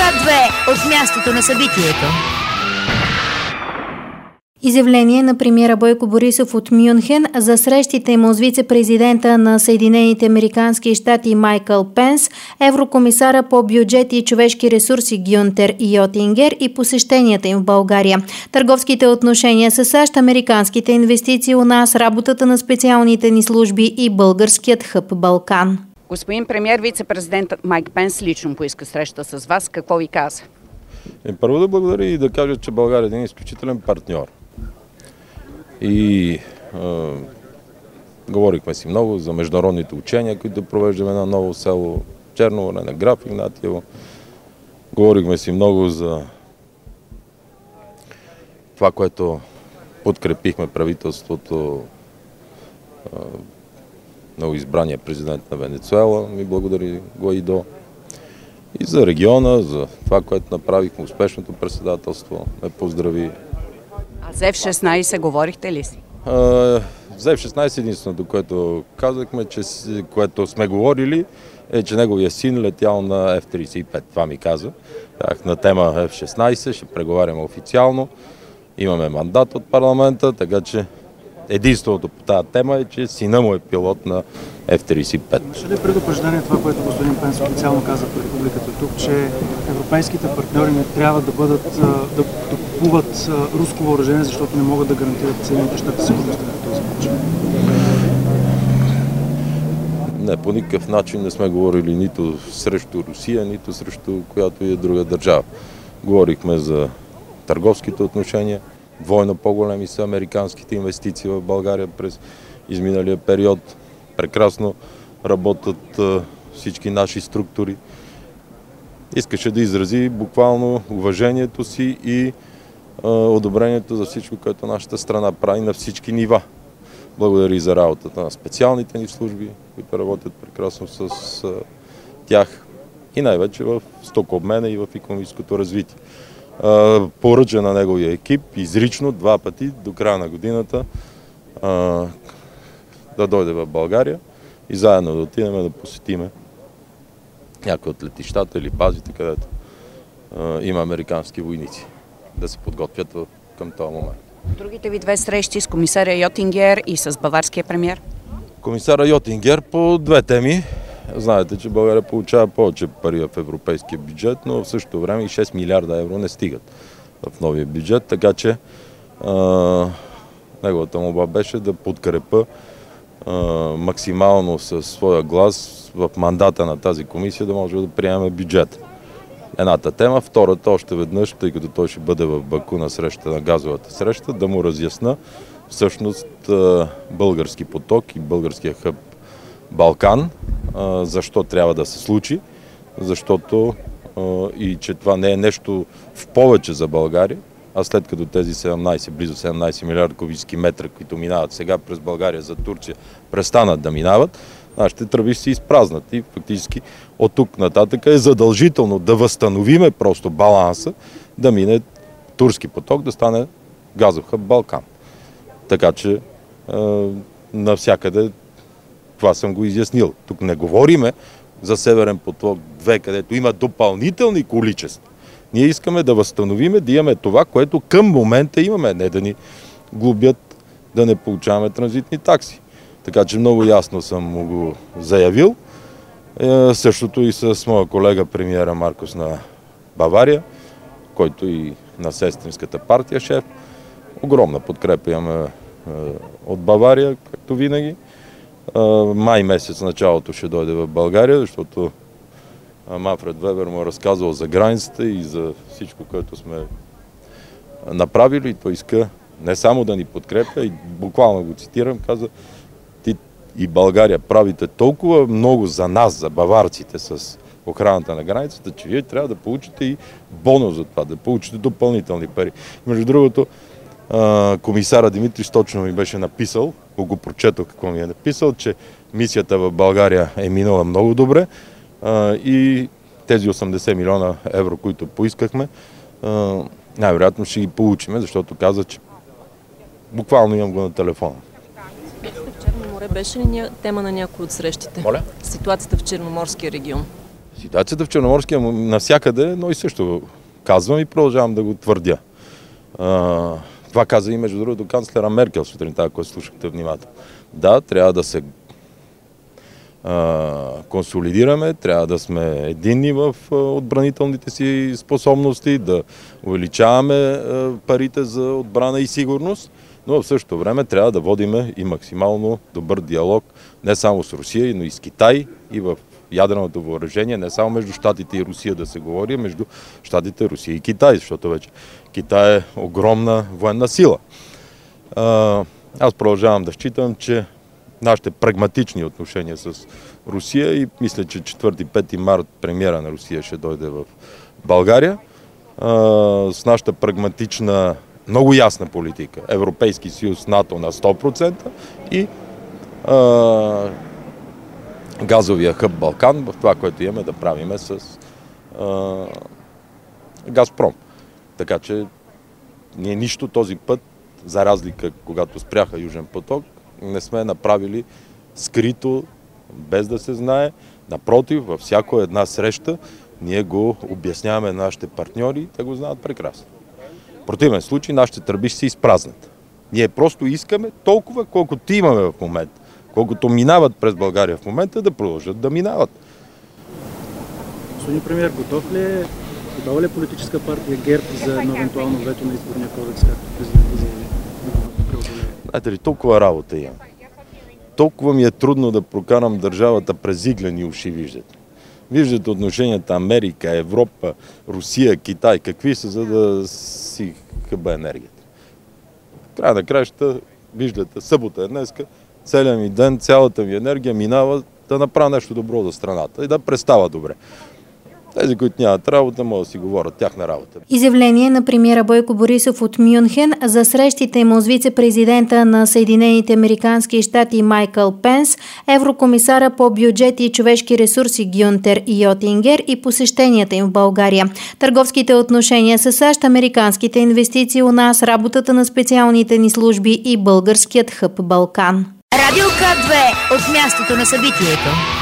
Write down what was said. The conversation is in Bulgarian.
Свят 2 от мястото на събитието. Изявление на премиера Бойко Борисов от Мюнхен за срещите му с вице-президента на Съединените американски щати Майкъл Пенс, еврокомисара по бюджет и човешки ресурси Гюнтер Йотингер и посещенията им в България. Търговските отношения с САЩ, американските инвестиции у нас, работата на специалните ни служби и българският хъб Балкан. Господин премиер, вице-президентът Майк Пенс лично поиска среща с вас. Какво ви каза? Първо да благодаря и да кажа, че България е един изключителен партньор. И говорихме си много за международните учения, които провеждаме на Ново село, Черноворе, на Граф Игнатиево. Говорихме си много за това, което подкрепихме правителството на избрания президент на Венецуела, ми благодари Гуайдо. И за региона, за това, което направихме, успешното председателство, ме поздрави. А за F-16 говорихте ли си? За F-16 единственото, което казахме, което сме говорили, е, че неговия син летял на F-35. Това ми каза. На тема F-16 ще преговаряме официално. Имаме мандат от парламента, така че единственото по тази тема е, че сина му е пилот на F-35. Ще ли предупреждение това, което господин Пенс официално каза пред публиката тук, че европейските партньори не трябва да купуват руско въоръжение, защото не могат да гарантират Съединените щати сигурността в този случай? Не, по никакъв начин не сме говорили нито срещу Русия, нито срещу която и друга държава. Говорихме за търговските отношения. Двойно по-големи са американските инвестиции в България през изминалия период. Прекрасно работят всички наши структури. Искаше да изрази буквално уважението си и одобрението за всичко, което нашата страна прави на всички нива. Благодаря за работата на специалните ни служби, които работят прекрасно с тях и най-вече в стокообмена и в икономическото развитие. Поръча на неговия екип изрично 2 пъти до края на годината да дойде в България и заедно да отидем да посетиме някои от летищата или базите, където има американски войници, да се подготвят към този момент. Другите ви 2 срещи с комисаря Йотингер и с баварския премиер? Комисаря Йотингер по 2 теми. Знаете, че България получава повече пари в европейския бюджет, но в същото време и 6 милиарда евро не стигат в новия бюджет, така че неговата молба беше да подкрепа максимално със своя глас в мандата на тази комисия да може да приемем бюджет. Едната тема, втората още веднъж, тъй като той ще бъде в Баку на среща на газовата среща, да му разясна всъщност български поток и българския хъб Балкан, защо трябва да се случи, защото и че това не е нещо в повече за България, а след като тези 17, близо 17 милиарда кубически метра, които минават сега през България за Турция, престанат да минават, нашите тръби ще се изпразнат и фактически от тук нататък е задължително да възстановиме просто баланса, да мине турски поток, да стане газов хъб Балкан. Така че навсякъде това съм го изяснил. Тук не говориме за Северен поток 2, където има допълнителни количества. Ние искаме да възстановиме, да имаме това, което към момента имаме, не да ни глобят, да не получаваме транзитни такси. Така че много ясно съм му го заявил. Същото и с моя колега премиера Маркос на Бавария, който и на сестринската партия шеф. Огромна подкрепа имаме от Бавария, както винаги. Май месец началото ще дойде в България, защото Манфред Вебер му е разказвал за границата и за всичко, което сме направили. И той иска не само да ни подкрепя, и буквално го цитирам, каза: ти и България правите толкова много за нас, за баварците с охраната на границата, че вие трябва да получите и бонус за това, да получите допълнителни пари. Между другото, комисара Димитрич точно ми беше написал, го прочетох какво ми е написал, че мисията в България е минала много добре и тези 80 милиона евро, които поискахме, най-вероятно ще ги получиме, защото каза, че буквално имам го на телефона. В Черно море беше ли тема на някои от срещите? Моля? Ситуацията в Черноморския регион. Ситуацията в Черноморския навсякъде е едно и също. Казвам и продължавам да го твърдя. Това каза и между другото канцлера Меркел сутринта, ако слушахте внимателно. Да, трябва да се консолидираме, трябва да сме единни в отбранителните си способности, да увеличаваме парите за отбрана и сигурност, но в същото време трябва да водиме и максимално добър диалог не само с Русия, но и с Китай, и в ядреното въоръжение, не само между Щатите и Русия да се говори, а между Щатите, Русия и Китай, защото вече Китай е огромна военна сила. Аз продължавам да считам, че нашите прагматични отношения с Русия и мисля, че 4-5 март премиера на Русия ще дойде в България. С нашата прагматична, много ясна политика, Европейски съюз, НАТО на 100% и газовия хъб Балкан в това, което имаме да правиме с Газпром. Така че ние нищо този път, за разлика когато спряха Южен поток, не сме направили скрито, без да се знае. Напротив, във всяко една среща ние го обясняваме на нашите партньори и те го знаят прекрасно. В противен случай нашите тръби ще се изпразнат. Ние просто искаме толкова, колкото имаме в момента, колкото минават през България в момента, да продължат да минават. Господин премиер, готова ли е политическа партия ГЕРБ за едно евентуално вето на изборния кодекс, както президентът заяви? Знаете ли, толкова работа имам. Толкова ми е трудно да прокарам държавата през иглени уши, виждате. Виждате отношенията Америка, Европа, Русия, Китай, какви са, за да си хъба енергията. Края на краищата, виждате, събота е днеска, целият ми ден, цялата ми енергия минава да направя нещо добро за страната и да представя добре. Тези, които нямат работа, могат да си говорят тяхна работа. Изявление на премиера Бойко Борисов от Мюнхен за срещите му с вице-президента на Съединените американски щати Майкъл Пенс, еврокомисара по бюджет и човешки ресурси Гюнтер Йотингер и посещенията им в България. Търговските отношения с САЩ, американските инвестиции у нас, работата на специалните ни служби и българският хъб Балкан. Радио К2 от мястото на събитието.